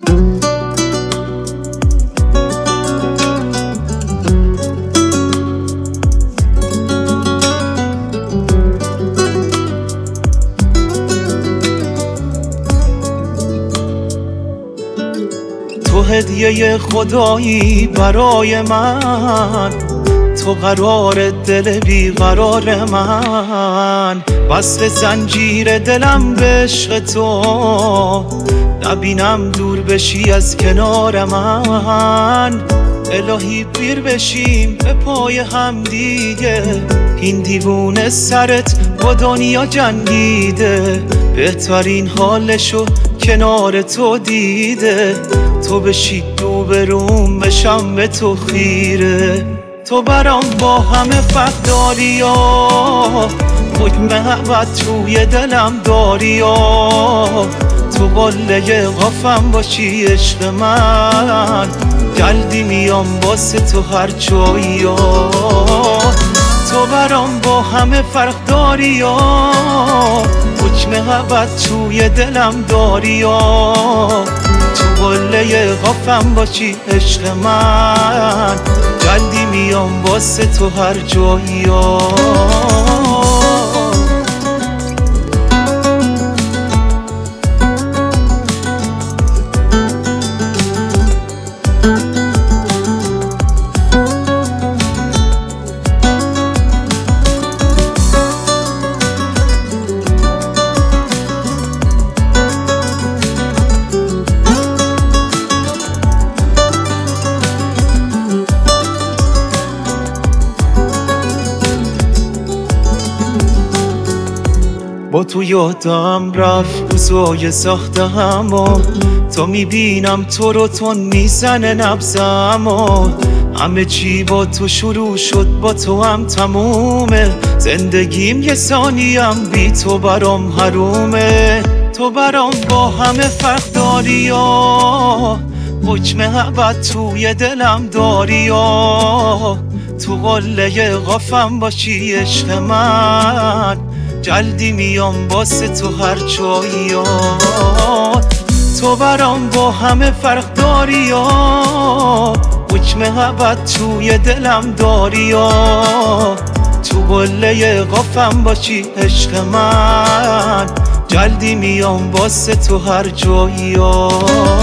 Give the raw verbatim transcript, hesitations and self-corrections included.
تو هدیه خدایی برای من، تو قرار دل بیقرار من، وصل زنجیر دلم به عشق تو، نبینم دور بشی از کنار من. الهی پیر بشیم به پای هم دیگه، این دیوونه سرت با دنیا جنگیده، بهترین حالشو کنار تو دیده. تو بشی دو بروم بشم به تو خیره، تو برام با همه فرق داری یا حکم محبت توی دلم داری یا تو قله قفم باشی عشق من، جلدی میام واسه تو هر جایی یا تو برام با همه فرق داری یا حکم محبت توی دلم داری یا تو قله قفم باشی عشق من، جلدی میام واسه تو هر جایی یا با تو یادم رفت روزای سختم و تا میبینم تو رو تون میزنه نبضم و همه چی با تو شروع شد با تو هم تمومه، زندگیم یه ثانیم بی تو برام حرومه. تو برام با همه فرق داری یا حکم محبت توی دلم داری یا تو قله قفم باشی عشق من، جلدی میام واسه تو هر جایی یا تو برام با همه فرق داری یا حکم محبت توی دلم داری یا تو قله قفم باشی عشق من، جلدی میام واسه تو هر جایی یا